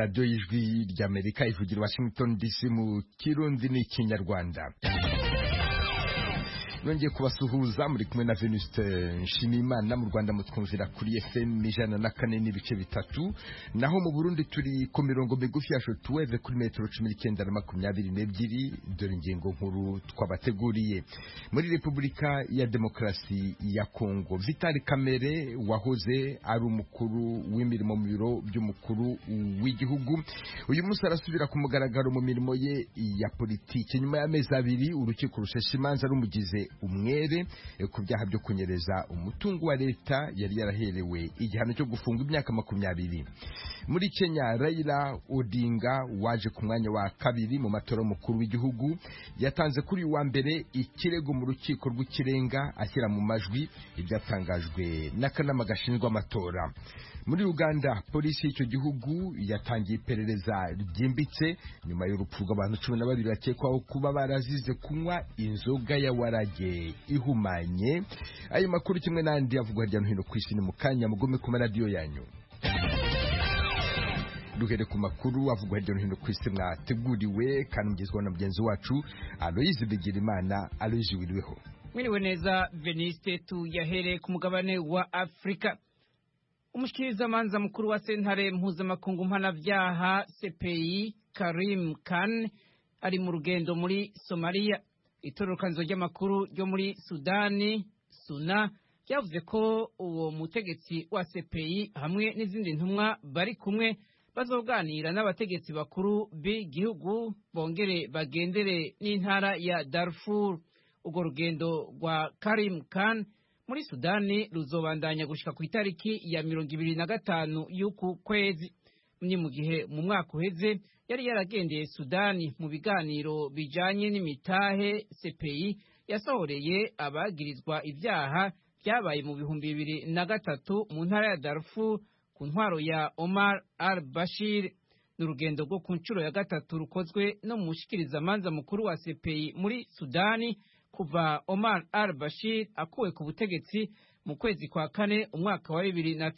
radiyo y'ijwi ry'Amerika ivugira Washington DC mu Kirundi n'Ikinyarwanda. Nongeye kubasuhuza muri kumwe na Venuste Nshimiyimana. Mu Rwanda mutwumvira kuri FM 104.3, naho mu Burundi turi ku mirongo migufi ya shortwave kuri metero 19 na 22. Dore ingingo nkuru twabateguriye. Muri Repubulika ya Demokarasi ya Kongo, Vital Kamerhe wahoze ari umukuru w'imirimo mu biro by'umukuru w'igihugu, uyu munsi arasubira ku mugaragaro mu mirimo ye ya politiki nyuma y'amezi abiri urukiko rushesha imanza rumugize umwere ku byaha byo kunyereza umutungo wa leta yari yaraherewe igihano cyo gufunga imyaka 20. Muri Kenya, Raila Odinga waje ku mwanya wa kabiri mu matora y'umukuru w'igihugu yatanze kuri wa mbere ikirego mu rukiko rw'ikirenga ashyira mu majwi ibyatangajwe n'akanama gashinzwe amatora. Muri Uganda, polisi y'icyo gihugu yatangiye iperereza ryimbitse nyuma y'urupfu rw'abantu 12 bakekwaho kuba barazize kunywa inzoga ya warage ihumanye. Ayo makuru kimwe n'andi avugwa hirya no hino ku isi ni mu kanya, mugome ku maradiyo yanyu. Duhere ku makuru avugwa hirya no hino ku isi mwateguriwe kandi mugezweho na mugenzi wacu Aloyizi Bigirimana. Aloyizi, wiriweho? Mwiriwe neza Veniste. Tuyahere ku mugabane wa Afrika. Umushikirizamanza mukuru wa sentare mpuzamakungu mpanavyaha CPI Karim Khan ari mu rugendo muri Somalia. Itororokanzo ry'amakuru ryo muri Sudani SUNA yavuze ko uwo mutegetsi wa CPI hamwe n'izindi ntumwa bari kumwe bazoganira n'abategetsi bakuru b'igihugu bongere bagendere n'intara ya Darfur. Urwo rugendo rwa Karim Khan muri Sudani ruzobandanya gushika ku itariki ya 25 y'uku kwezi. Ni mu gihe mu mwaka uheze yari yaragendeye Sudani mu biganiro bijanye n'imitahe. CPI yasohoreye abagirizwa ivyaha byabaye mu 2003 mu ntara ya Darfur ku ntwaro ya Omar al-Bashir. N'urugendo rwo ku ncuro ya gatatu rukozwe no mushikirizamanza mukuru wa CPI muri Sudani kuva Omar al-Bashir akuwe ku butegetsi mu kwezi kwa kane umwaka wa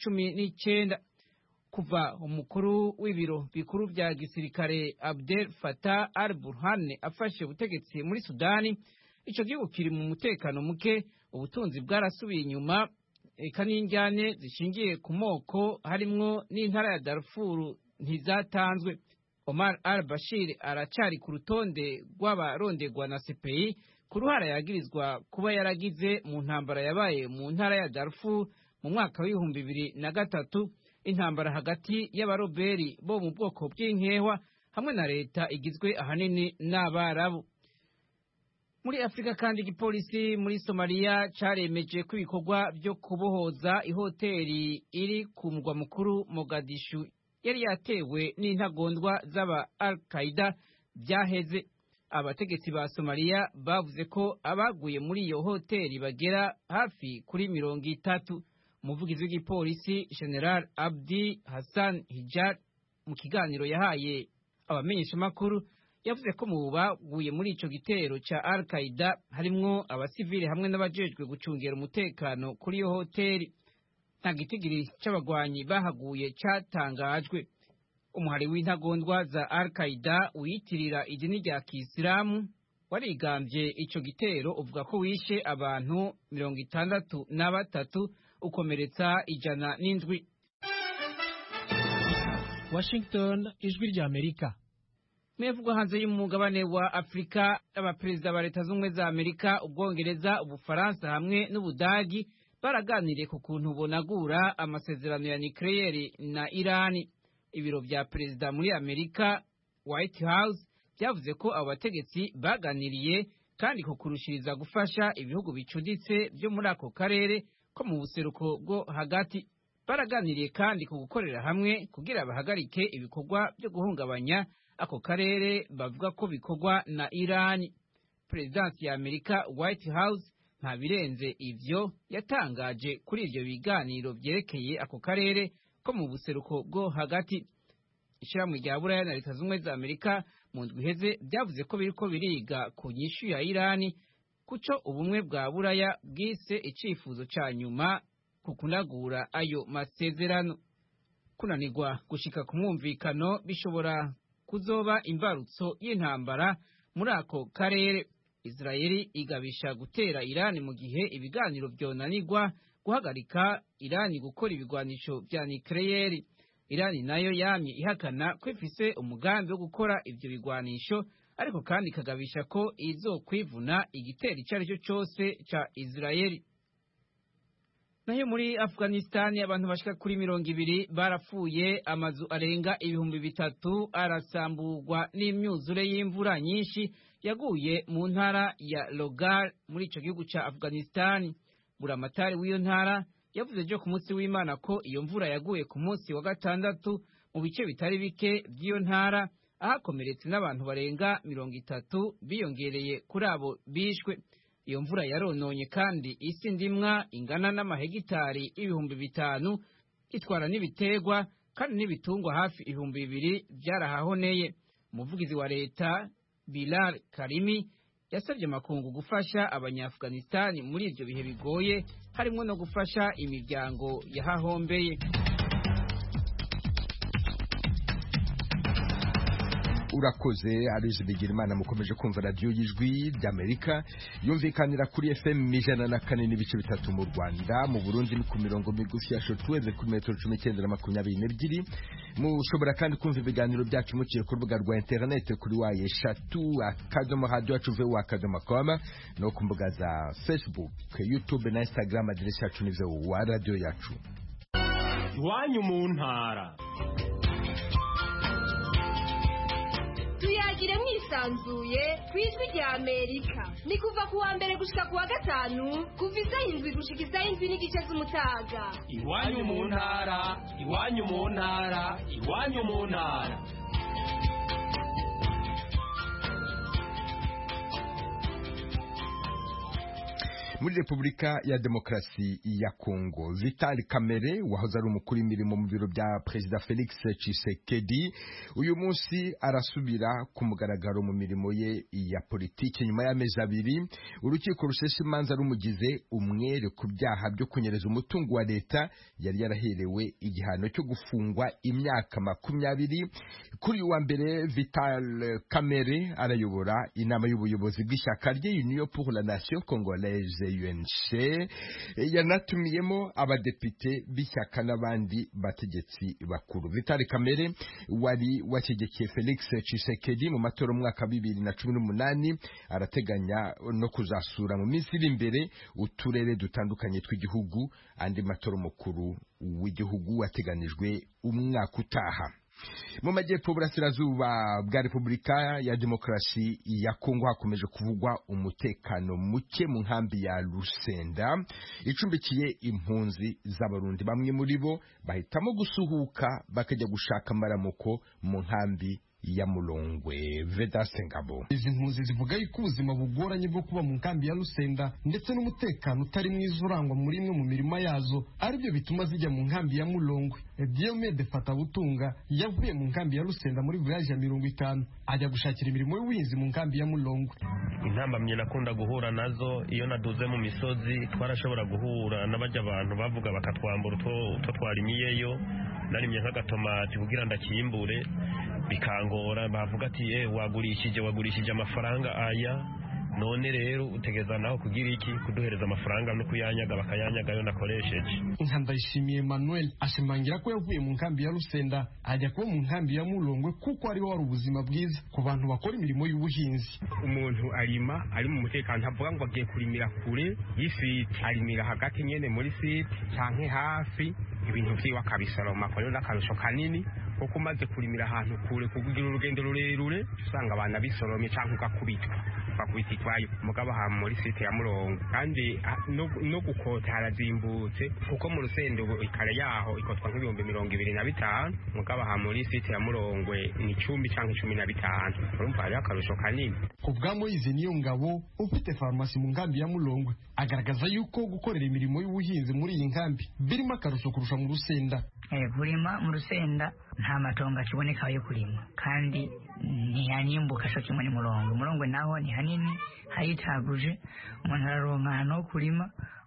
2019. Kuva umukuru w'ibiro bikuru bya gisirikare Abdel Fattah al-Burhan afashe ubutegetsi muri Sudani, ico gihugu kiri mu mutekano muke, ubutunzi bwarasubiye inyuma, eka n'injyane zishingiye ku moko harimwo n'intara ya Darfur ntizatanzwe. Omar al-Bashir aracari ku rutonde rw'abarondegwa na CPI ku ruhara yagirizwa kuba yaragize mu ntambara yabaye mu ntara ya Darfur mu mwaka wa 2003, intambara hagati y'abaroberi bo mu bwoko bw'inkehwa hamwe na leta igizwe ahanini n'Abarabu. Muri Afrika kandi, igipolisi muri Somalia caremeje ko ibikorwa byo kubohoza ihoteri iri ku mugwa mukuru Mogadishu yari yatewe n'intagondwa z'aba Al-Qaeda byaheze. Abategetsi ba Somalia bavuze ko abaguye muri iyo hoteri bagera hafi kuri 30. Umuvugizi w'igipolisi General Abdi Hassan Hijat mu kiganiro yahaye abamenyesha makuru yavuze ko mu baguye muri ico gitero ca Al-Qaeda harimwo abasivile hamwe n'abajejwe gucungera umutekano kuri iyo hoteri. Nta gitigiri c'abagwanyi bahaguye catangajwe. Umuhari w'intagondwa za Al-Qaeda wiyitirira idini rya Kisilamu warigambye ico gitero uvuga ko wishe abantu 63 ukomeretsa 107. Washington, ijwi ry'Amerika. Mevugwa hanze y'umugabane wa Afrika, abaperezida ba leta z'ubumwe za Amerika, Ubwongereza, Ubufaransa hamwe n'Ubudagi baraganiriye ku kuntu bonagura amasezerano ya nucleaire na Irani. Ibiro vya perezida muri Amerika White House byavuze ko abo bategetsi baganiriye kandi ko kurushiriza gufasha ibihugu bicuditse byo muri ako karere ko mu buseruko bwo hagati. Baraganiriye kandi ku gukorera hamwe kugira bahagarike ibikorwa byo guhungabanya ako karere bavuga ko bikorwa na Irani. Presidenti ya Amerika White House nta birenze ivyo yatangaje kuri ivyo biganiro vyerekeye ako karere ko mu buseruko bwo hagati. Ishirahamwe rya Buraya na leta z'ubumwe za Amerika mu ndwi iheze byavuze ko biriko biriga ku nyishu ya Irani kuco ubumwe bwa Buraya bwise icifuzo ca nyuma ku kunagura ayo masezerano. kunanirwa gushika ku mwumvikano bishobora kuzoba imbarutso y'intambara muri ako karere. Israeli igabisha gutera Irani mu gihe ibiganiro vyonanirwa guhagarika Irani gukora ibigwanisho vya nucleaire. Irani nayo yamye ihakana ko ifise umugambi wo gukora ivyo bigwanisho, ariko kandi ikagabisha ko izokwivuna igitero ico ari cyo cose ca Israeli. Nayo muri Afghanistan abantu bashika kuri 200 barapfuye, amazu arenga 3,000 arasamburwa n'imyuzure y'imvura nyinshi yaguye mu ntara ya Logar muri ico gihugu ca Afghanistan. Buramatari w'iyo ntara yavuze jo ku munsi w'Imana ko iyo mvura yaguye ku munsi wa gatandatu mu bice bitari bike by'iyo ntara, ahakomeretse n'abantu barenga 30 biyongereye kuri abo bishwe. Iyo mvura yarononye kandi isi ndimwa ingana n'amahegitari 5,000, itwara n'ibiterwa kandi n'ibitungwa hafi 2,000 byarahahoneye. Umuvugizi wa leta Bilal Karimi yasabye makungu gufasha abanyafghanistan muri ivyo bihe bigoye, harimo no gufasha imiryango yahahombeye. Urakoze Aloys Bigirimana. Mukomeje kumva radio y'Ijwi ry'Amerika yumvikanira kuri FM 104.3 mu Rwanda, mu Burundi ni ku mirongo migufi ya shortwave kuri metero 1922. Mushobora kandi kumva ibiganiro byacu muciye ku rubuga rwa internet kuri @radio@com no ku mbuga za Facebook, YouTube na Instagram. Aderesi yacu ni wa radio yacu. Iwanyu mu ntara. Tuyagire mwisanzuye kw'Ijwi ry'Amerika. Ni kuva ku wa mbere gushika ku wa gatanu kuva isaha 7 gushika isaha 7 n'igice z'umutaga. Iwanyu mu ntara, iwanyu mu ntara, iwanyu mu ntara. Muri Repubulika ya Demokarasi ya Kongo, Vital Kamerhe wahoze ari umukuru w'imirimo mu biro bya Perezida Felix Tshisekedi uyu munsi arasubira ku mugaragaro mu mirimo ye ya politiki nyuma y'amezi 2. Urukiko rusheshe imanza rumugize umwere ku byaha byo kunyereza umutungo wa leta yari yaraherewe igihano cyo gufungwa imyaka 20. Kuri wa mbere Vital Kamerhe arayobora inama y'ubuyobozi bw'ishyaka rye Union pour la Nation Congolaise UNC, yanatumiyemo abadepite b'ishyaka n'abandi bategetsi bakuru. Vital Kamerhe wari wategekeye Felix Tshisekedi mu matora mwaka 2018 arateganya no kuzasura mu minsi iri imbere uturere dutandukanye tw'igihugu. Andi matora mukuru w'igihugu wateganijwe umwaka utaha. Mu majyepfo burasirazuba bwa Repubulika ya Demokarasi ya Kongo hakomeje kuvugwa umutekano muke mu nkambi ya Lusenda icumbikiye impunzi z'abarundi. Bamwe muri bo bahitamo gusuhuka bakajya gushaka amaramuko mu nkambi ya Mulongwe. Vedaste Ngabo. Izi mpunzi zivuga yuko ubuzima bugoranye bwo kuba mu nkambi ya Lusenda ndetse n'umutekano utari mwiza urangwa muri imwe mu mirima yazo aribyo bituma zijya mu nkambi ya Mulongwe. Diomede Fatabutunga yavuye mu nkambi ya Lusenda muri voyage ya 50 ajya gushakira imirimo y'ubuhinzi mu nkambi ya Mulongwe. Intambamye nakunda guhura nazo iyo naduze mu misozi, twarashobora guhura n'abajya abantu bavuga bakatwambura utwo twarimiyeyo. Narimye nk'agatomati kugira ndakimbure bikangora, bavuga ati wagurishije amafaranga aya, none rero utegeza naho kugira iki kuduhereza amafaranga no kuyanyaga bakayanyaga yo nakoresheje. Ndayishimiye Emmanuel ashimangira ko yavuye mu nkambi ya Lusenda ajya kuba mu nkambi ya Mulongwe kuko ari wari ubuzima bwiza ku bantu bakora imirimo y'ubuhinzi. Umuntu arima ari mu mutekano, ntavuga ngo agiye kurimira kure y'isite, arimira hagati nyene muri site canke hafi, ibintu vyiwe akabisoroma ko n'akarusho kanini kuko umaze kurimira ahantu kure kugira urugendo rurerure usanga abana bisoromye canke ugakubitwa ikwayo mugabo ha muri site ya Mulongwe. Kandi no gukota harazimbutse kuko mu Rusendo ikare yaho ikotwa nk'ibihumbi 25 mugabo ha muri site ya Mulongwe ni 10 canke 15. urumva ari akarusho kanini. Kubwamo izi niyo ngabo ufite farmasi mu nkambi ya Mulongwe agaragaza yuko gukorera imirimo y'ubuhinzi muri iyi nkambi birimo akarusho kurusha mu Rusenda. Kurima mu Rusenda nta matongo kiboneka yo kurima kandi ntiyanimbuka cyo kimwe ni Mulongwe naho ni hanini hayitaguje umuntu araronka no kurima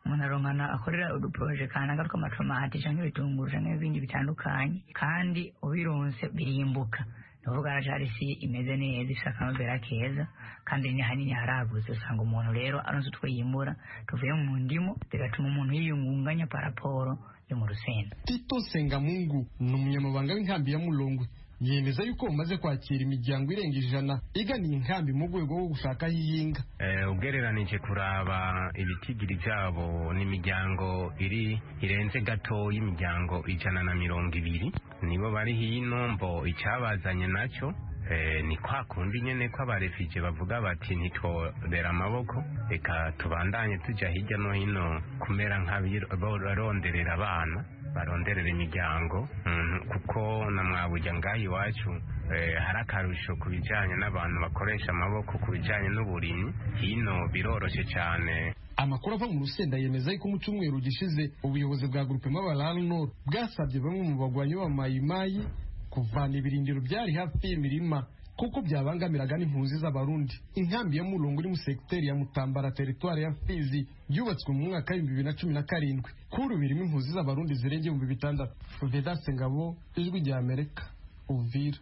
umuntu aronkana akorera uduproje kanaka tw'amatomati canke ibitunguru canke ibindi bitandukanye kandi ubironse birimbuka uvuga aracari si imeze neza ifite akanovera keza kandi ni hanini haragutse usanga umuntu rero aronse utwo yimbura tuvuye mu ndimo bigatuma umuntu yiyungunganya paraporo yo mu Rusenda. Tito Sengamungu ni umunyamabanga w'inkambi ya Mulongwe yemeza yuko umaze kwakira imiryango irenga 100 iganiye inkambi mu rwego rwo gushaka yinga. Ugereranije kuraba ibitigiri byabo n'imiryango irenze gato y'imiryango 120 nibo bari hino mbo icyabazanye nacyo ni kwa kundi nyene ko abarefije bavuga bati ntitworera amaboko reka tubandanye tujya hirya no hino kumera nk'abaronderera abana baronderera imiryango kuko na mwabujya ngaho iwacu hari akarusho ku bijyanye n'abantu bakoresha amaboko ku bijyanye n'uburimyi hino biroroshye cyane. Amakuru ava mu Rusenda yemeza yuko mu cyumweru gishize ubuyobozi bwa Groupe Mabalal Nord bwasabye bamwe mu bagwanyi ba Mayimayi kuvana ibirindiro byari hafi y'imirima kuko byabangamiraga n'impunzi z'abarundi. Inkambi ya Mulongwe iri mu sekiteri ya Mutambara teritwari ya Fizi yubatswe mu mwaka wa 2017 kuri birimo impunzi z'abarundi zirengeye 600. Vedaste Ngabo, Ijwi rya Amerika, Uvira.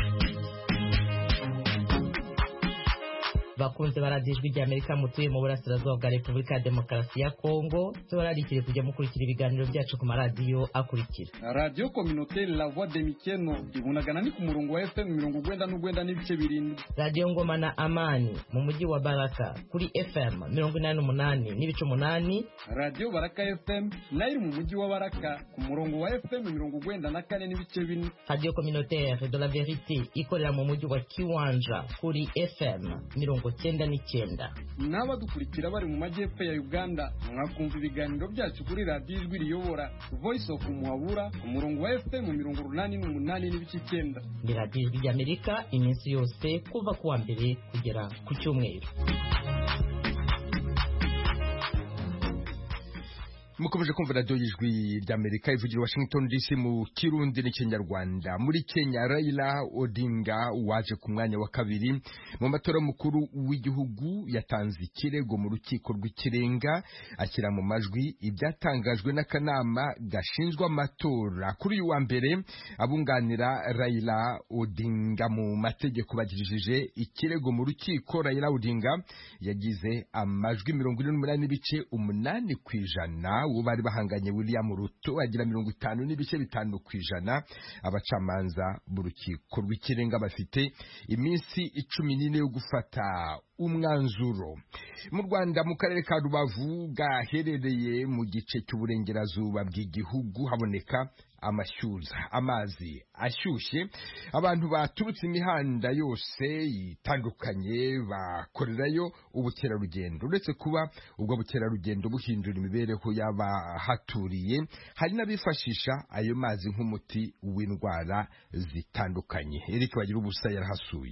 Bakunze baradijwi rya Amerika mutuye mu burasirazuba bwa Repubulika ya Demokarasi ya Kongo tubararikire kujya mukurikira ibiganiro byacu ku maradiyo akurikira. Radio Communautaire La Voix de Mikeno ibunagana ni ku murongo wa FM 99 n'ibice 7. Radio Ngoma na Amani mu mujyi wa Baraka kuri FM 88 n'ibice 8. Radio Baraka FM nayo mu mujyi wa Baraka ku murongo wa FM 94 n'ibice 4. Radio Communautaire de la Vérité ikorera mu mujyi wa Kiwanja kuri FM 99. N'abadukurikira bari mu majyepfo ya Uganda mwakumva ibiganiro byacu kuri radio Ijwi riyobora Voice of Muhabura ku murongo wa FM 88 n'ibice 9. Ni radio Ijwi rya Amerika iminsi yose kuva kuwa mbere kugera ku cyumweru. Mukomeje kumva radio y'Ijwi ry'Amerika ivugira Washington DC mu Kirundi n'Ikinyarwanda. Muri Kenya, Raila Odinga waje ku mwanya wa kabiri mu matora mukuru w'igihugu yatanze ikirego mu rukiko rw'ikirenga akira mu majwi ibyatangajwe n'akanama gashinzwe amatora. Kuri uyu wa mbere abunganira Raila Odinga mu mategeko bagirishije ikirego mu rukiko. Raila Odinga yagize amajwi 48.8%. uwo bari bahanganye William Ruto agira 50.5%. Abacamanza b'urukiko rw'ikirenga bafite iminsi 14 yo gufata umwanzuro. Mu Rwanda mu karere ka Rubavu gaherereye mu gice cy'uburengerazuba bw'igihugu haboneka amazi ashyushye. Abantu baturutse imihanda yose itandukanye bakorerayo ubukerarugendo. Uretse kuba ubwo bukerarugendo buhindura imibereho y'abahaturiye, hari n'abifashisha ayo mazi nk'umuti w'indwara zitandukanye. Eric Bagira ubusa yarahasuye.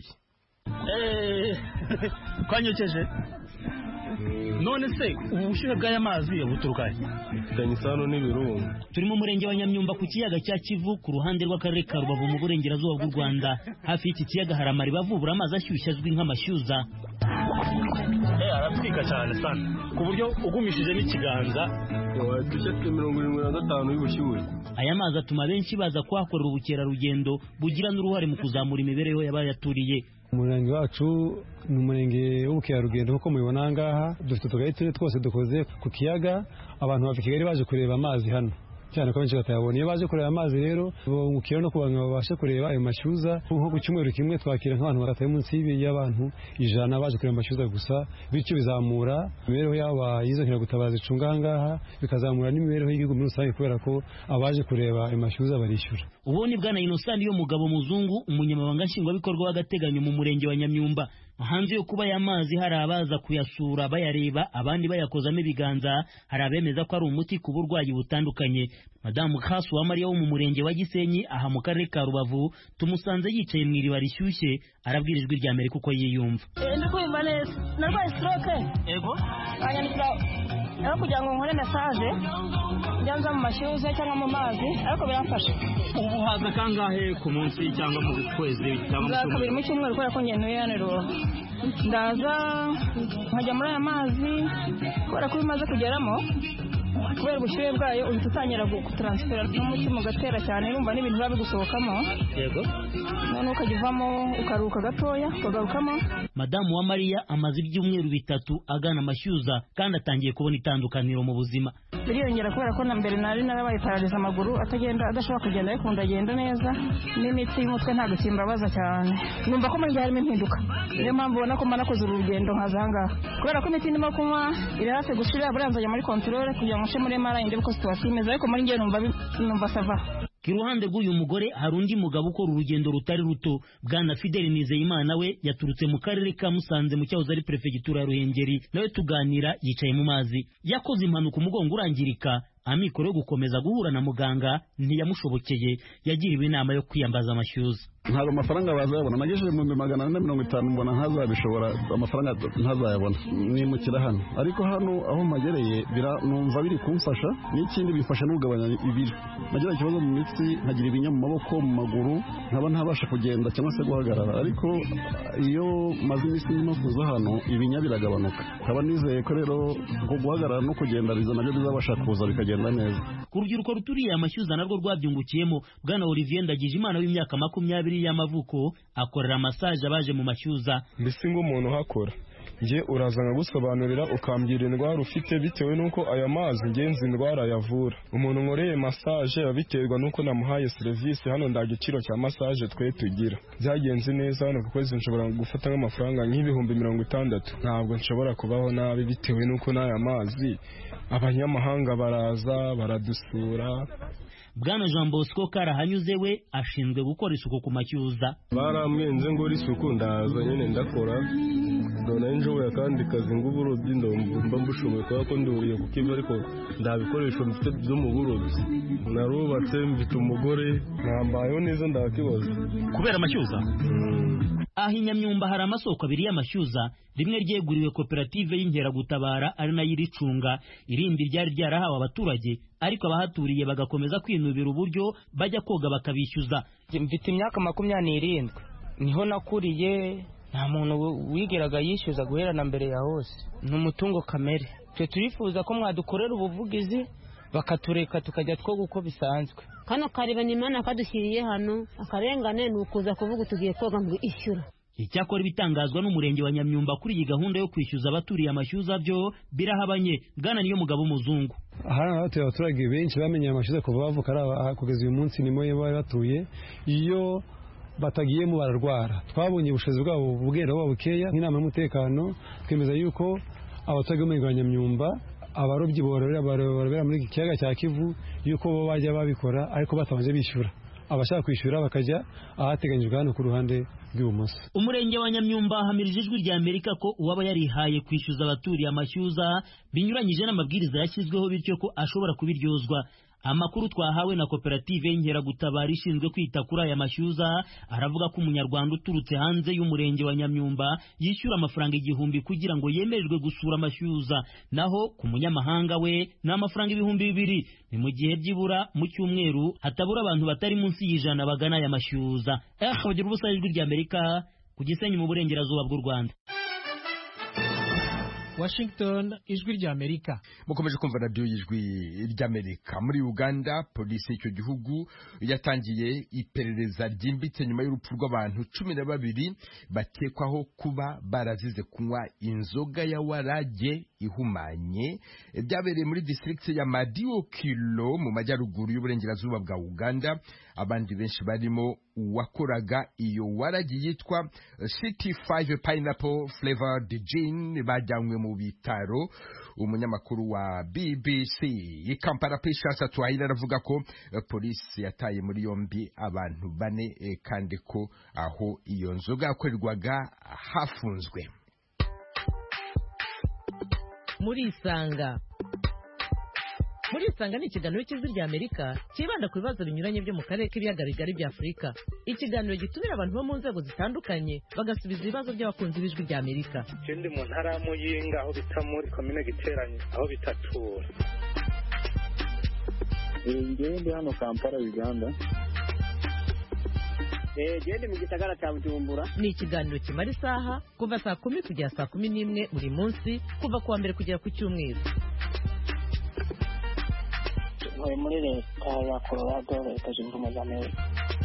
Kwanyokeje none se ubushyuhe bw'aya mazi buturukahe? Bifitanye isano n'ibirunga. Turi mu murenge wa Nyamyumba ku kiyaga cya Kivu ku ruhande rw'akarere ka Rubavu mu burengerazuba bw'u Rwanda. Hafi y'iki kiyaga hari amariba avubura amazi ashyushye azwi nk'amashyuza. Arapfika cyane sana ku buryo ugumishije n'ikiganza wadushye 75 y'ubushyuhe. Aya mazi atuma benshi baza kuhakorera ubukerarugendo bugira n'uruhare mu kuzamura imibereho y'abayaturiye. Umurenge wacu ni umurenge w'ubukerarugendo nk'uko mubibona ngaha, dufite utugari twose dukoze ku kiyaga. Abantu bava Kigali baje kureba amazi hano cyane ko benshi batayabona. Iyo baje kureba amazi rero bungukira no kubantu babashe kureba ayo mashyuza. Nko ku cyumweru kimwe twakira nk'abantu batari munsi y'abantu 100 baje kureba amashyuza gusa, bityo bizamura imibereho yabo yizo nkiragutabaza icunga ngaha, bikazamura n'imibereho y'igihugu muri rusange kubera ko abaje kureba ayo mashyuza barishyura. Uwo ni Bwana Innocent yo mugabo muzungu, umunyamabanga nshingwabikorwa w'agateganyo mu murenge wa Nyamyumba. Hanze yo kuba aya mazi hari abaza kuyasura bayareba, abandi bayakozamo ibiganza. Hari abemeza ko ari umuti ku burwayi butandukanye. Madamu Kasuwamariya wo mu murenge wa Gisenyi aha mu karere ka Rubavu tumusanze yicaye mu iriba rishyushye arabwira ijwi rya Amerika uko yiyumva. Ndi kwumva neza narwaye stroke. Yego anyandikira aho kugira ngo nkore message njyanza mu mashyuza cyangwa mu mazi ariko biramfasha. Ubu haza kangahe ku munsi cyangwa mu kwezi cyangwa mu cyumweru kubera ko ngenuye hano Rubavu. Ndaza nkajya muri aya mazi kubera ko bimaze kugeramo kubera ubushyuhe bwayo uhita utangira gutaransifera n'umutima ugatera cyane urumva n'ibintu biba bigusohokamo. Yego none ukajyivamo ukaruhuka gatoya ukagarukamo. Madamu Uwamariya amaze ibyumweru 3 agana amashyuza kandi atangiye kubona itandukaniro mu buzima. Biriyongera kubera ko na mbere nari narabaye paraliza amaguru atagenda adashobora kugenda ariko ndagenda neza n'imitsi y'umutwe ntabwo kimbabaza cyane. Numva ko muri gihe harimo impinduka niyo mpamvu ubona ko mba nakoze urugendo nkaza ahangaha kubera ko imiti ndimo kunywa iri hafi gushira buranzajya muri controle kugira ngo muri mara inde ko situation imeze ariko muri ngiye numva sava. Kiruhande rw'uyu mugore hari undi mugabo ukora urugendo rutari ruto. Bwana Fidel Nizeyimana we yaturutse mu karere ka Musanze mu cyahoze ari prefegitura ya Ruhengeri, nawe tuganira yicaye mu mazi. Yakoze impanuka umugongo urangirika, amikoro yo gukomeza guhura na muganga ntiyamushobokeye, yagiriwe inama yo kwiyambaza amashyuza. Ntabwo amafaranga bazayabona, nagejeje mu 450 mbona ntazabishobora, amafaranga ntazayabona nimukira hano, ariko hano aho magereye numva biri kumfasha, n'ikindi bifasha n'ugabanya ibiro. Nagira ikibazo mu mitsi, nkagira ibinya mu maboko, mu maguru, nkaba ntabasha kugenda cyangwa se guhagarara, ariko iyo maze iminsi ndimo kuza hano ibinya biragabanuka. Nkaba nizeye ko rero guhagarara no kugenda biza nabyo bizabasha kuza bikagenda neza. Ku rubyiruko ruturiye amashyuza narwo rwabyungukiyemo. Bwana Olivier Ndagijimana w'imyaka 20 y'amavuko akorera massage abaje mu mashyuza. Mbese ngo umuntu hakora nje uraza nkagusobanurira ukambwira indwara ufite bitewe nuko aya mazi ngenzi indwara yavura. Umuntu nkoreye massage abiterwa nuko namuhaye service hano ndagiciro cya massage twe tugira. Byagenze neza hano kuko nshobora gufata nk'amafaranga nk'ibihumbi 60. Ntabwo nshobora kubaho nabi bitewe nuko n'aya mazi abanyamahanga baraza baradusura. Bwana Jean Bosco Karahanyuze we ashinzwe gukora isuku ku mashyuza. Baramwenze ngo isuku ndaza nyene ndakora ndona njowe kandi kazi ng'uburobyi ndomba mbushoboye ko nduriye kukiva ariko ndabikoresho mfite byo mu burobyi. Narubatse mfite umugore nambayeho neza ndakibaza kubera amashyuza. Aho Nyamyumba hari amasoko abiri y'amashyuza, rimwe ryeguriwe koperative y'Inkeragutabara ari nayo iricunga, irindi ryari ryarahawe abaturage ariko abahaturiye bagakomeza kwinubira uburyo bajya koga bakabishyuza. Mfite imyaka 27 niho nakuriye, nta muntu wigeraga yishyuza guhera na mbere ya hose, n'umutungo kamere. Twe turifuza ko mwadukorera ubuvugizi bakatureka tukajya twoga uko bisanzwe. Kano karibana Imana kadushyiriye hano, akarengane nukuza kuvuga tugiye koga ngo ishyura. Icyakora ibitangazwa n'umurenge wa Nyamyumba kuri iyi gahunda yo kwishyuza abaturiye amashyuza byo birahabanye. Bwana niyo mugabo muzungu. Aha hatuye abaturage benshi bamenye amashyuza kuva bavuka kugeza uyu munsi nimo batuye, iyo batagiyemo bararwara. Twabonye ubushobozi bwabo bugera bukeya nk'inama y'umutekano, twemeza yuko abaturage bo mu Nyamyumba abarobyi bororera muri iki kiyaga cya Kivu yuko bo bajya babikora ariko batabanje bishyura. Abashaka kwishyura bakajya ahateganyijwe hano ku ruhande rw'ibumoso. Umurenge wa Nyamyumba hamirije ijwi rya Amerika ko uwaba yarihaye kwishyuza abaturiye amashyuza binyuranyije n'amabwiriza yashyizweho bityo ko ashobora kubiryozwa. Amakuru twahawe na koperative y'Inkeragutabara ishinzwe kwita kuri aya mashyuza aravuga ko umunyarwanda uturutse hanze y'umurenge wa Nyamyumba yishyura amafaranga 1000 kugira ngo yemererwe gusura amashyuza, naho ku munyamahanga we ni amafaranga 2000. Ni mu gihe byibura mu cyumweru hatabura abantu batari munsi y'ijana bagana aya mashyuza. Bagira ubusa ijwi rya Amerika ku Gisenyi mu burengerazuba bw'u Rwanda. Washington, ijwi rya Amerika. Mukomeje kumva radio y'ijwi ry'Amerika. Muri Uganda, polisi y'icyo gihugu yatangiye iperereza ryimbitse nyuma y'urupfu rw'abantu 12 bakekwaho kuba barazize kunywa inzoga ya warage ihumanye. Byabereye muri district ya Madiokilo mu majyaruguru y'uburengerazuba bwa Uganda. Abandi benshi barimo uwakoraga iyo warage yitwa CT5 Pineapple Flavored Gin bajyanywe mu bitaro. Umunyamakuru wa BBC Kampala Precious Twahira aravuga ko polisi yataye muri yombi abantu 4 kandi ko aho iyo nzoga yakorerwaga hafunzwe. Muri Isanga muri isanga ni ikiganiro cy'ijwi rya Amerika kibanda ku bibazo binyuranye byo mu karere k'ibiyaga bigari bya Afurika. Ikiganiro gitumira abantu bo mu nzego zitandukanye bagasubiza ibibazo by'abakunzi b'ijwi rya Amerika. Ndi mu ntara ya Muyinga aho bita muri komine Giteranyi aho bita Tura. Ndi hano Kampala Uganda. Ndi mu gisagara cya Bujumbura. Ni ikiganiro kimara isaha kuva saa 10 kugera saa 11 buri munsi kuva kuwa mbere kugera ku cyumweru. Muri leta ya Colorado leta zunze ubumwe za Amerika.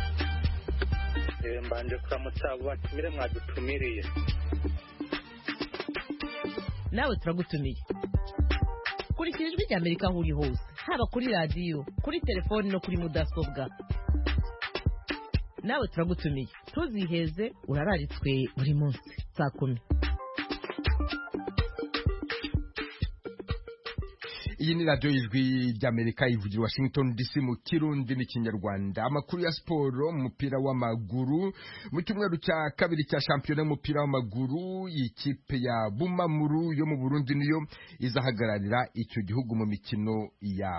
Mbanje kuramutsa abo batumire mwadutumiriye. Nawe turagutumiye. Kurikira ijwi rya Amerika aho uri hose, haba kuri radiyo, kuri telefoni no kuri mudasobwa. Nawe turagutumiye. Tuziheze urararitswe buri munsi saa 10. Iyi ni radio y'ijwi ry'Amerika ivugira Washington DC mu Kirundi n'Ikinyarwanda. Amakuru ya siporo mu mupira w'amaguru mu cyumweru cya kabiri cya shampiyona y'umupira w'amaguru y'ikipe ya Bumamuru yo mu Burundi niyo izahagararira icyo gihugu mu mikino ya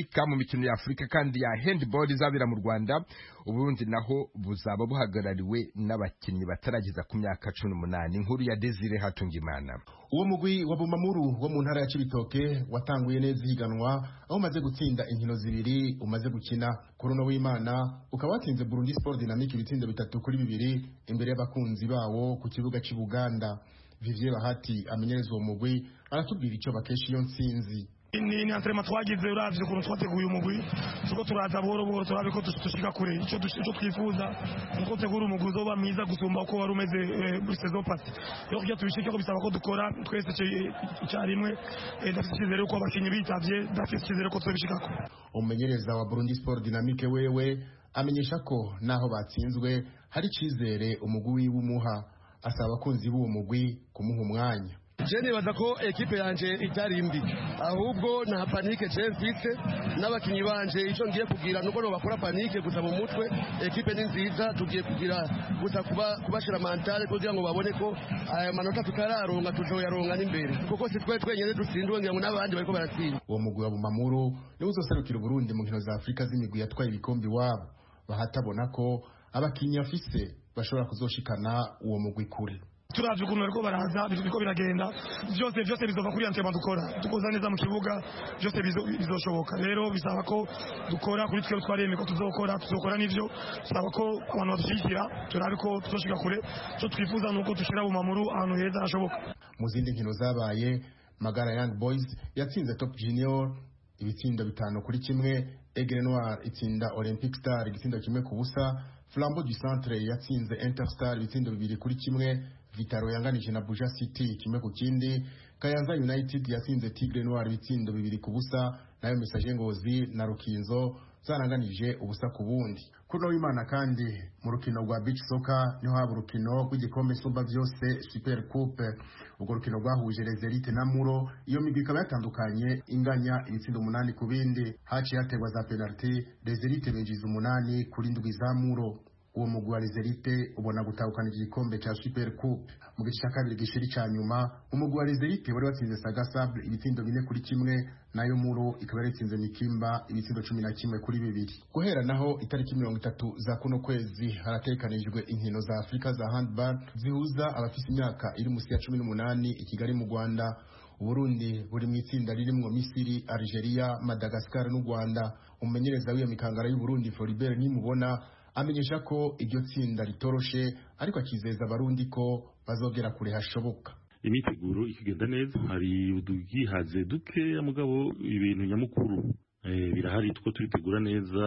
Afrika kandi ya handball izabira mu Rwanda. Uburundi naho buzaba buhagarariwe n'abakinnyi batarageza ku myaka 18. Inkuru ya Desire Hatungimana. Uwo mugwi wa Bumamuru wo mu ntara ya Cibitoke watanguye neza higanwa aho umaze gutsinda inkino zibiri umaze gukina. Kuruno w'Imana ukaba watsinze Burundi Sport Dynamique ibitsindo 3-2 imbere y'abakunzi bawo ku kibuga cy'i Buganda. Vivier Bahati amenyereza uwo mugwi aratubwira icyo bakesha iyo ntsinzi. Ni antrema twagize uravye ukuntu twateguye umugwi tuko turaza buhoro buhoro turabe ko dushika kure icyo twifuza nuko tegura umugwi uzoba mwiza gusumba uko wari umeze muri saison passée. Yo kugira tubishike ko bisaba ko dukora twese icyarimwe dafite icyizere ko abakinyi bitavye dafite icyizere ko tuzobishikako. Umumenyereza wa Burundi Sport Dynamique wewe amenyesha ko naho batsinzwe hari icizere umugwi w'umuha asaba abakunzi b'uwo mugwi kumuha umwanya. Jene baza ko ekipe yanje itari mbi ahubwo nta panike je mfite n'abakinyi banje ico ngiye kugira nuko no bakora panike gusa mu mutwe ekipe ni nziza tugiye kugira gusa kubashira mentale kugira ngo babone ko aya manota tutararonga tuzoyaronga n'imbere kuko si twe twenyene dutsindwe ngira ngo n'abandi bariko baratsinda. Uwo mugwi wa Bumamuru niwo uzoserukira Burundi mu nkino za Afrika z'imigwi yatwaye ibikombe wabo bahatabona ko abakinyi afise bashobora kuzoshikana uwo mugwi kure. Turavye ukuntu bariko baraza biriko biragenda byose bizova kuri antema dukora tukoza neza mu kibuga byose bizoshoboka. Rero bisaba ko dukora kuri twe twareme ko tuzokora n'ivyo bisaba ko abantu badushyigikira turabe ko tuzoshika kure cyo twifuza nuko dushira Bumamuru ahantu heza hashoboka. Mu zindi nkino zabaye Magara Young Boys yatsinze Top Junior ibitsindo 5-1. Aigle Noir itsinda Olympic Star igitsindo 1-0. Flambeau du Centre yatsinze Interstar ibitsindo 2-1. Vitaro yanganije na Buja City 1-0. Kayanza United yatsinze Tigre Noir ibitsindo 2-0. Nayo Message Ngozi na Rukinzo zaranganije ubusa ku bundi. Kuno w'Imana kandi mu rukino rwa beach soccer niho haba urukino rw'igikombe Suba byose Super Coupe. Ubwo rukino rwahuje Les Elites na Muro, iyo migwi ikaba yatandukanye inganya ibitsindo 8 ku bindi. Haciye hategwa za penalty, Les Elites bejiza 8-7 za Muro. Uwo mugwi wa Les Elites ubona gutahukana igikombe cya Super Coupe. Mu gice cya kabiri gishiri cya nyuma umugwi wa Les Elites wari watsinze Saga Sable ibitsindo 4-1, nayo Muro ikaba yaritsinze Mikimba ibitsindo 11-2. Guhera naho itariki 30 za kuno kwezi haratekanijwe inkino za Afrika za handball zihuza abafite imyaka iri musi ya 18 i Kigali mu Rwanda. Burundi buri mu itsinda ririmo Misiri, Algeria, Madagascar n'u Rwanda. Umumenyereza w'iyo mikangara y'u Burundi Floribert Nimubona amenyesha ko iryo tsinda ritoroshe ariko akizeza abarundi ko bazogera kure hashoboka. Imiteguro ikigenda neza, hari udugihaze duke mugabo ibintu nyamukuru birahari tuko turitegura neza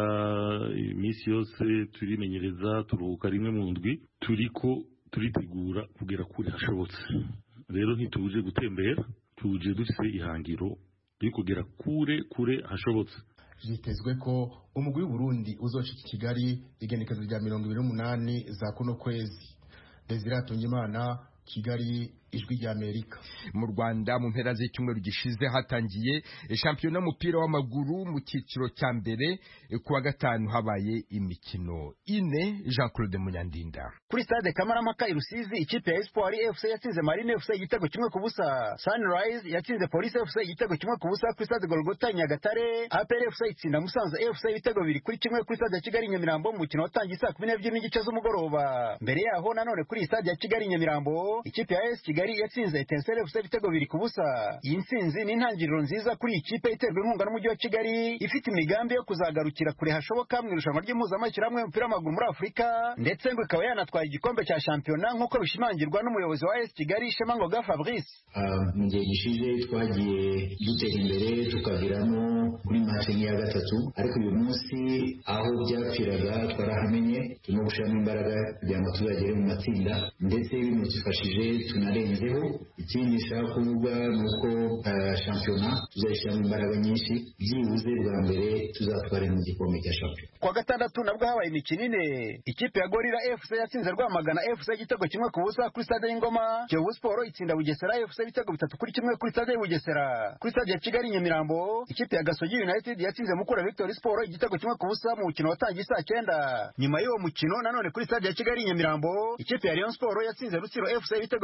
iminsi yose turimenyereza turuhuka rimwe mu ndwi turiko turitegura kugera kure hashobotse. Rero ntituje gutembera tuje dufise ihangiro ryo kugera kure hashobotse. Vyitezwe ko umugwi w'u Burundi uzoshika Kigali igenekezo rya 28 za kuno kwezi. Desire Hatungimana, Kigali, ijwi rya Amerika. Mu Rwanda mu mpera z'icyumweru gishize hatangiye shampiyona y'umupira w'amaguru mu cyiciro cya mbere. Kuwa gatanu habaye imikino ine. Jean Claude Munyandinda. Kuri stade Kamarampaka i Rusizi, ikipe ya Espoir FC yatsinze Marine FC igitego 1-0. Sunrise yatsinze Police FC igitego 1-0 kuri stade Golgota Nyagatare. APR FC itsinda Musanze FC ibitego 2-1 kuri stade ya Kigali Nyamirambo mu mukino watangiye saa 12 n'igice z'umugoroba. Mbere yaho nanone kuri stade ya Kigali Nyamirambo, ikipe ya AS Kigali yatsinze Etincelle FC ibitego 2-0. Iyi ntsinzi ni intangiriro nziza kuri ikipe iterwa inkunga n'umujyi wa Kigali, ifite imigambi yo kuzagarukira kure hashoboka mu irushanwa ry'impuzamashyirahamwe y'umupira w'amaguru muri Afurika, ndetse ngo ikaba yanatwara igikombe cya shampiyona nk'uko bishimangirwa n'umuyobozi wa AS Kigali Shemangoga Fabrice. Mu gihe gishize twagiye dutera imbere tukaviramo kuri match ya gatatu, ariko uyu munsi aho byapfiraga twarahamenye, turimo gushiramo imbaraga kugira ngo tuzagere mu matsinda, ndetse binudufashije tunarenzeho. Ikindi nshaka kuvuga ni uko shampiyona tuzayishyiramo imbaraga nyinshi, byibuze bwa mbere tuzatware mu gikombe cya shampiyona. Kuwa gatandatu nabwo habaye imikino ine. Ikipe ya Gorilla FC yatsinze Rwamagana FC igitego 1-0 kuri stade y'Ingoma. Kiyovu Sport itsinda Bugesera FC ibitego 3-1 kuri stade y'Bugesera. Kuri stade ya Kigali Nyamirambo, ikipe ya Gasogi United yatsinze Mukura Victory Sport igitego 1-0 mu mukino watangiye saa 9. Nyuma y'uwo mukino nanone kuri stade ya Kigali Nyamirambo, ikipe ya Rayon Sport yatsinze Rutsiro FC ibitego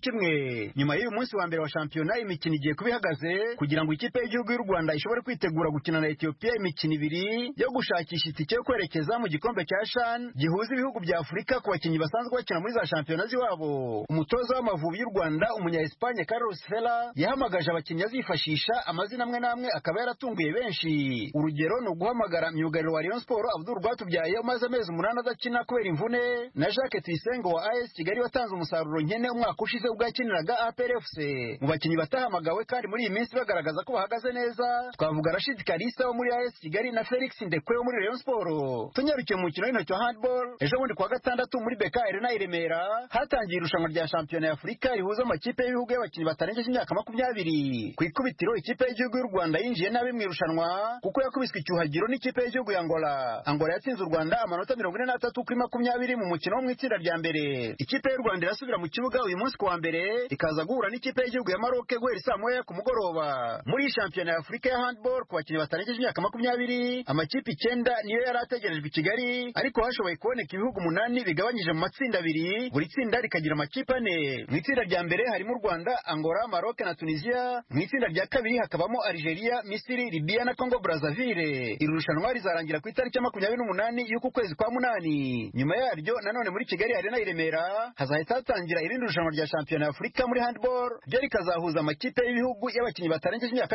2-1. Nyuma y'uyu munsi wa mbere wa shampiyona, imikino igiye kubihagaze kugira ngo ikipe y'igihugu y'u Rwanda ishobore kwitegura gukina na Ethiopia imikino ibiri yo gushakisha itike yo kwerekeza mu gikombe cya CHAN gihuza ibihugu bya Afurika ku bakinnyi basanzwe bakina muri za shampiyona z'iwabo. Umutoza w'Amavubi y'u Rwanda umunya-Espagne Carlos Vela yahamagaje abakinnyi azifashisha, amazina amwe n'amwe akaba yaratunguye benshi. Urugero ni uguhamagara myugariro wa Rayon Sport Abdul Rwatubyaye umaze amezi 8 adakina kubera imvune, na Jacques Tuyisenge wa AS Kigali watanze umusaruro nkene umwaka ushize ubwo yakiniraga APR FC. Mu bakinnyi batahamagawe kandi muri iyi minsi bagaragaza ko bahagaze neza, twavuga Rashid Kalisa wo muri AS Kigali na Felix Ndekwe wo muri Rayon Sport. Tunyarukiye mu mukino w'intoki wa handball, ejo bundi kuwa gatandatu muri BK Arena i Remera hatangiye irushanwa rya shampiyona ya Afurika rihuza amakipe y'ibihugu y'abakinnyi batarengeje imyaka 20. Ku ikubitiro ikipe y'igihugu y'u Rwanda yinjiye nabi mu irushanwa kuko yakubiswe icyuhagiro n'ikipe y'igihugu ya Angola. Angola yatsinze u Rwanda amanota 43 kuri 20 mu mukino wo mu itsinda rya mbere. Ikipe y'u Rwanda irasubira mu kibuga uyu munsi kuwa mbere ikaza guhura n'ikipe y'igihugu ya Maroc guhera saa 9 ku mugoroba. Muri shampiyona ya Afurika ya handball ku bakinnyi batarengeje imyaka 20, amakipe 9 niyo yari ategerejwe i Kigali, ariko hashoboye kuboneka ibihugu 8 bigabanyije mu matsinda abiri, buri tsinda rikagira amakipe 4. Mu itsinda rya mbere harimo u Rwanda, Angola, Maroc na Tunisia. Mu itsinda rya kabiri hakabamo Algeria, Misiri, Libya na Congo Brazzaville. Iri rushanwa rizarangira ku itariki ya 28 y'uku kwezi kwa 8. Nyuma yaryo nanone muri Kigali Arena i Remera hazahita hatangira irindi rushanwa rya shampiyona ya Afurika muri handball, ryo rikazahuza amakipe y'ibihugu y'abakinnyi batarengeje imyaka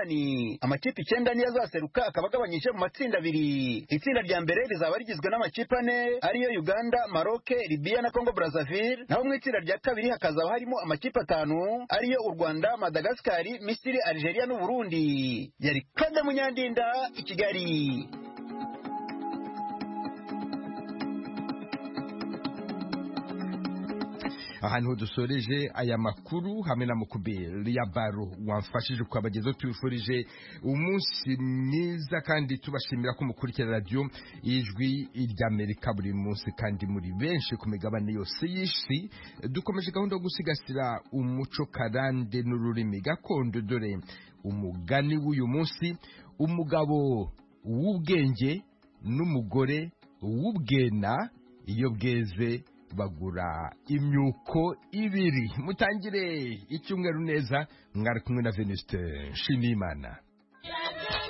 18. Amakipe 9 niyo azaseruka akaba agabanyije mu matsinda abiri. Itsinda rya mbere rizaba rigizwe n'amakipe 4 ariyo Uganda, Maroc, Libya na Congo Brazzaville. Naho mu itsinda rya kabiri hakazaba harimo amakipe 5 ariyo u Rwanda, Madagascar, Misiri, Algeria n'u Burundi. Yari Claude Munyandinda i Kigali. Ahantu dusoreje aya makuru hamwe na Mukubeli ya Baro wamfashije kwabagezo, tubifurije umunsi mwiza kandi tubashimira ko mukurikira radio Ijwi ry'Amerika buri munsi kandi muri benshi ku migabane yose y'isi. Dukomeje gahunda yo gusigasira umuco karande n'ururimi gakondo, dore umugani w'uyu munsi: umugabo w'ubwenge n'umugore w'ubwena iyo bweze bagura imyuko 2. Mutangire icyumweru neza, mwari kumwe na Venuste Nshimiyimana.